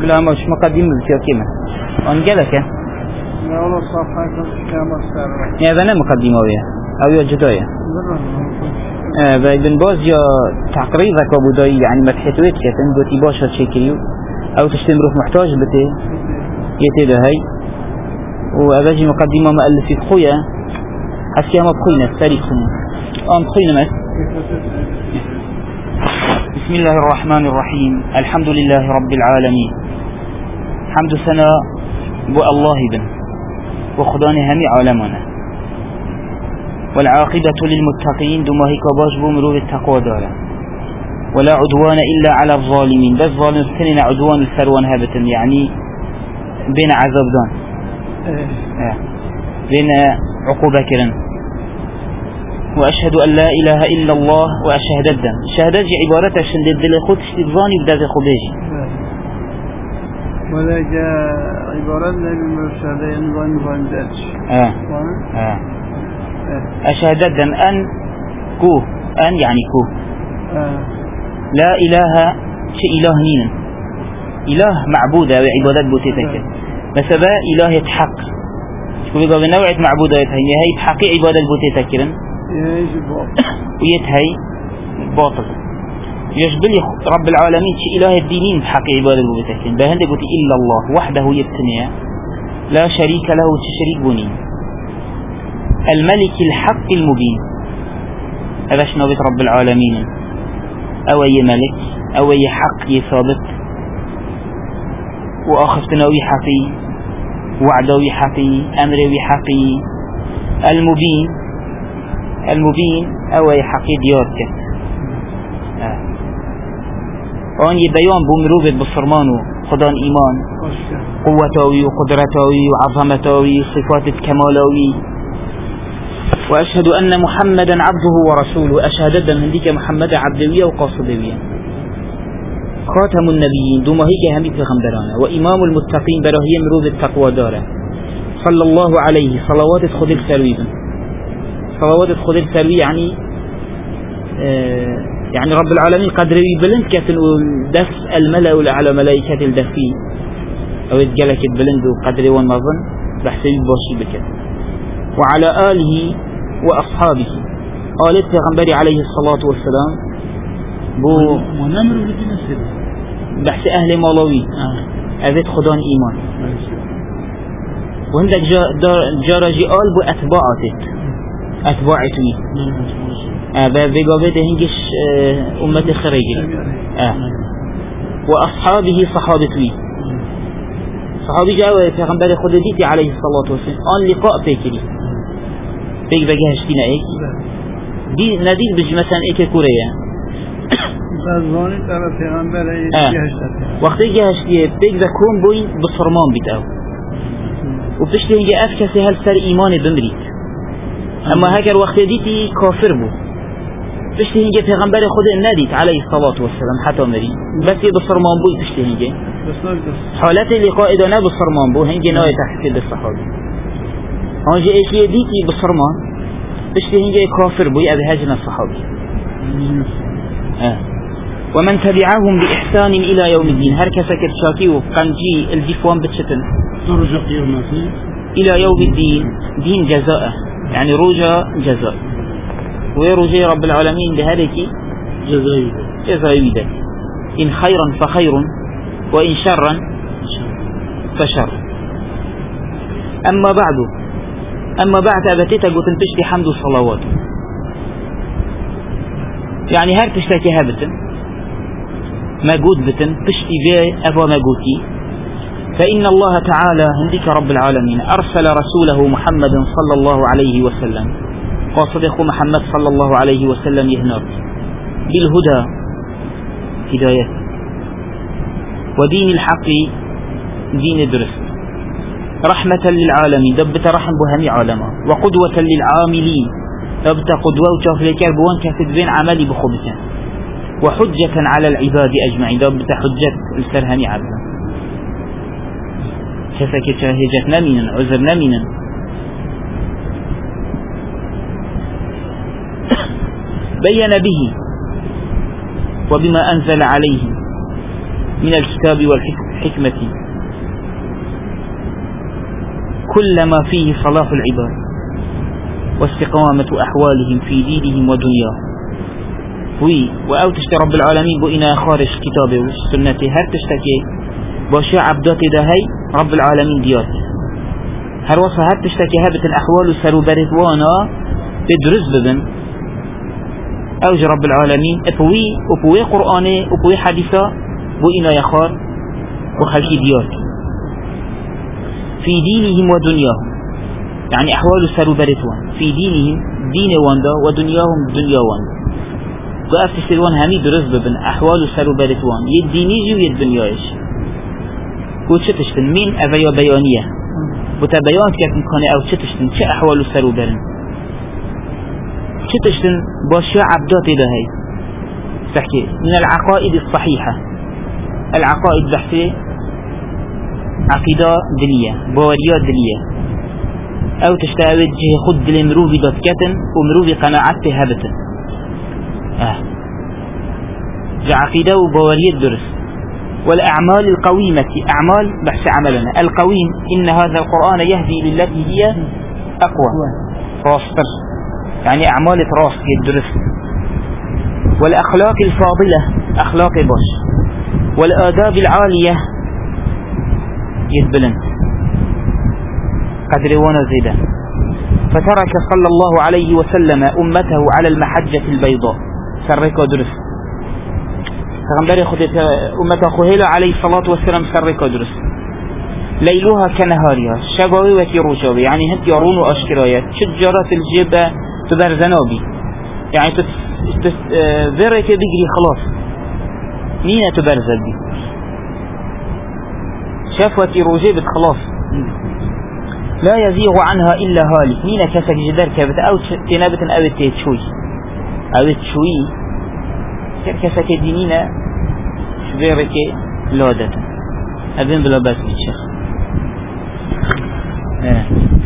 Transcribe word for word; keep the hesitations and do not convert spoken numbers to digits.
بلا مش مقدم بالكيما أنجلك لا والله صفحة كما استعرض يا ذا مقدمة ويا أو يا جداية آه بن باز يا تقريبا كابوداي يعني متحتويت كتن قلتي باشا تشكريو أو تشتم روح محتاج بتي يتي هاي وأباجي مقدمة مؤلفة خويا أسيا ما بخينا تاريخ أم بخينا مس بسم الله الرحمن الرحيم الحمد لله رب العالمين حمد سنة بو الله بن وخدان همي عالمنا والعاقبة للمتقين دما هيك باجبو مرور التقوى دارا ولا عدوان إلا على الظالمين بس ظالم سنين عدوان الثروان هابتا يعني بين عذاب دان آه. بين عقوبة كرن وأشهد أن لا إله إلا الله وأشهد الدم شهادة عبارة عشان دل خود تشتظاني بدأ خبيجي ولا جاء عبارة للمرشدة ينظن فاندرش آه. آه. أشهد الدم أن كو أن يعني كو آه. لا إله شيء إله نين إله معبودة وعبادات بوتيتك بس با إله يتحق شو بيقول نوعية معبودة هي هي بحقي عبادة بوتيتك ويتهي باطل يجبلي رب العالمين شي إله الدينين بحق عبادة بوتكين بهند قلت إلا الله وحده يبتنيا لا شريك له تشريك بني الملك الحق المبين هذا شنو بيت رب العالمين أو أي ملك أو أي حق يثابت وآخفتناوي حقي وعدوي حقي أمروي حقي المبين المبين أو حقي ديارك آه. وأن يبيان بمروبة بصرمانه خدان إيمان قوتاوي وقدرتاوي وعظمتاوي صفات الكمالوي وأشهد أن محمدا عبده ورسوله أشهد من هنديك محمد عبدوية وقاصدوية خاتم النبيين دوما هيك همي في غمبرانا وإمام المتقين براهي مروبة التقوى داره صلى الله عليه صلوات خذ السلويبا صلوات الخضر السلوي يعني آه يعني رب العالمين قدري بلند كتن ودف الملأ والأعلى ملائكة الدفي أو يتجلك بلند وقدري والنظن بحسب باشي بكت وعلى آله وأصحابه قالت پیغمبر عليه الصلاة والسلام بو منمر ولكن السر بحث أهل مالوي أذت خدان إيمان وعندك جارجي آل بو أتباعتك أتباعتني آه بقابته هنجش آه أمة خريجي آه وأصحابه صحابتني صحابي جاءوا في غنبال خدديتي عليه الصلاة والسلام آن لقاء بيكري بيك بجهشتنا إيك دي نديد بج مثلا إيك كوريا بزواني ترى في غنبال إيك جهشتنا وقت جهشتي بيك بكون بوين بصرمان بتاو وبتشتي هنجي أفكسي هل سر إيماني بمريت أما هكذا وقت ديتي كافر بو تشتهي هنجي في غنبال خود الناديت عليه الصلاة والسلام حتى مري بس بصرمان بو تشتهي هنجي حالات اللقاء إذا نا بصرمان بو هنجي ناوي تحسيد الصحابي هنجي إيش يديتي بصرمان تشتهي هنجي كافر بو أبي هاجنا الصحابي آه. ومن تبعهم بإحسان إلى يوم الدين هركا سكت شاكي وقنجي الجفوان بتشتن إلى يوم الدين دين جزاء يعني رجاء جزاء ويرجى رب العالمين بهذيك جزائي جزائي ذلك إن خيرا فخير وإن شرا فشر أما بعد أما بعد أبتيتك وتنتشتي حمد الصلوات يعني هاك تشتكي هابتا ما قود بتن تشتي بيه أبا ما قوتي فإن الله تعالى هنديك رب العالمين أرسل رسوله محمد صلى الله عليه وسلم قاصدق محمد صلى الله عليه وسلم يهناك بالهدى هداية ودين الحق دين درس رحمة للعالمين دبت رحم بهمي عالما وقدوة للعاملين دبت قدوة وتفليكار بوان كتدبين عملي بخبثا وحجة على العباد أجمعين دبت حجة الكرهمي عبدا كفك شاهجت نمينا عذر نمينا بين به وبما أنزل عليه من الكتاب والحكمة كل ما فيه صلاح العباد واستقامة أحوالهم في دينهم ودنياهم. وي وأو تشتري رب العالمين بو إنا خارج كتابه والسنة هر تشتكي باشي عبدات ده هي رب العالمين ديار هر وصف هر تشتكي هبت الأحوال وسرو برثوانا بدرز ببن أوج رب العالمين أبوي أبوي قرآنه أبوي حديثة بو إنا يخار وخلقي ديار في دينهم ودنياهم، يعني أحوال سرو برثوان في دينهم دين واندا ودنياهم دنيا واندا. وقفت سلوان همي درز ببن أحوال سرو برثوان يد دينيجي ويد دنيايش. وشتشتن مين أبيا بيانية وتبيان كيف مكاني أو شتشتن شا أحوال سرو برن شتشتن باشياء عبدات ده هاي تحكي من العقائد الصحيحة. العقائد بحثي عقيدة دنيا بواريات دنيا أو تشتاوي جه خد المروفي دات كتن ومروفي قناعته هبتن آه. جه عقيدة وبواريات درس. والأعمال القويمة أعمال بحث عملنا القويم إن هذا القرآن يهدي للتي هي أقوى راستر يعني أعمال راس يدرس. والأخلاق الفاضلة أخلاق باش. والآداب العالية يدبلن قدر وانا زيدا. فترك صلى الله عليه وسلم أمته على المحجة البيضاء سرقوا درس فغنبري خدت أمته خهيلة عليه الصلاة والسلام سرقوا درس ليلها كنهارها شبوي وكيروشوي يعني هنت يرون وأشكرايات شجرة الجبة تبرزنوبي يعني ذرك بيجري خلاص مين تبرزل دي شافوتي روجيبت خلاص لا يزيغ عنها إلا هالك مين كسك جدار كبت أو تنابة أو تيتشوي أو تشوي كسك دينينا شبيرك لودة أبين بلا بس الشيخ